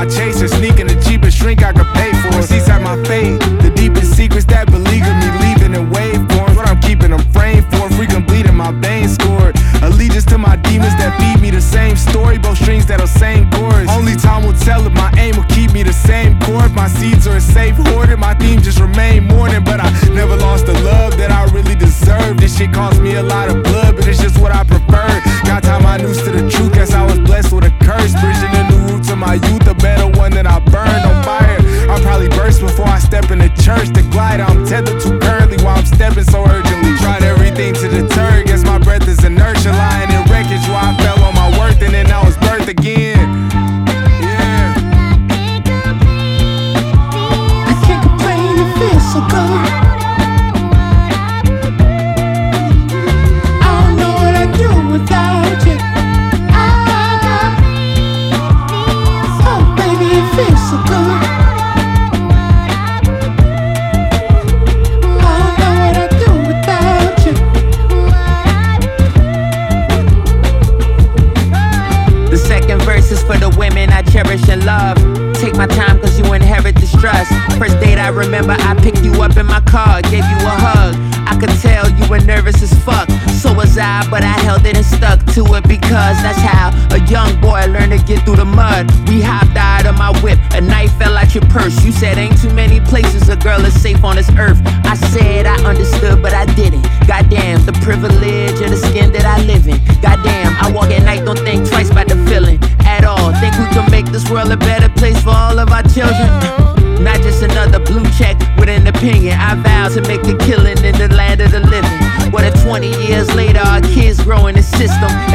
chaser, sneaking the cheapest shrink I could pay for. Seats at my fate, the deepest secrets that beleaguer me, leaving in waveforms. What I'm keeping them framed for, freaking bleeding my veins scored. Allegiance to my demons that feed me the same story, both strings that'll sing chords. Only time will tell if my aim will keep me the same chord. My seeds are safe hoarded, my theme just remain mourning. But I never lost the love that I really deserve. This shit cost me a lot of blood, but it's just what I prefer. Got time my noose to the truth, guess I was blessed with a curse. Bridging the new roots of my youth, a better one than I burned on fire. I'll probably burst before I step in the church. The glider I'm tethered to currently while I'm stepping so urgently. Tried everything to deter, guess my breath is inertia. Lying in wreckage where I fell on my worth and then I was birthed again. Yeah. I can't complain, it feels so good. I don't know what I'd do without you. Oh baby, it feels so good. Verses for the women I cherish and love. Take my time cause you inherit this trust. First date I remember I picked you up in my car, gave you a hug. I could tell you were nervous as fuck. So was I, but I held it and stuck to it because that's how a young boy learned to get through the mud. We hopped out of my whip, a knife fell out your purse. You said ain't too many places a girl is safe on this earth. I said I understood but I didn't. Goddamn, the privilege of the skin that I live in. Goddamn, I walk at night, don't think twice about the feeling at all. Think we can make this world a better place for all of our children? Not just another blue check with an opinion. I vow to make a killing in the land of the living. What if 20 years later our kids grow in the system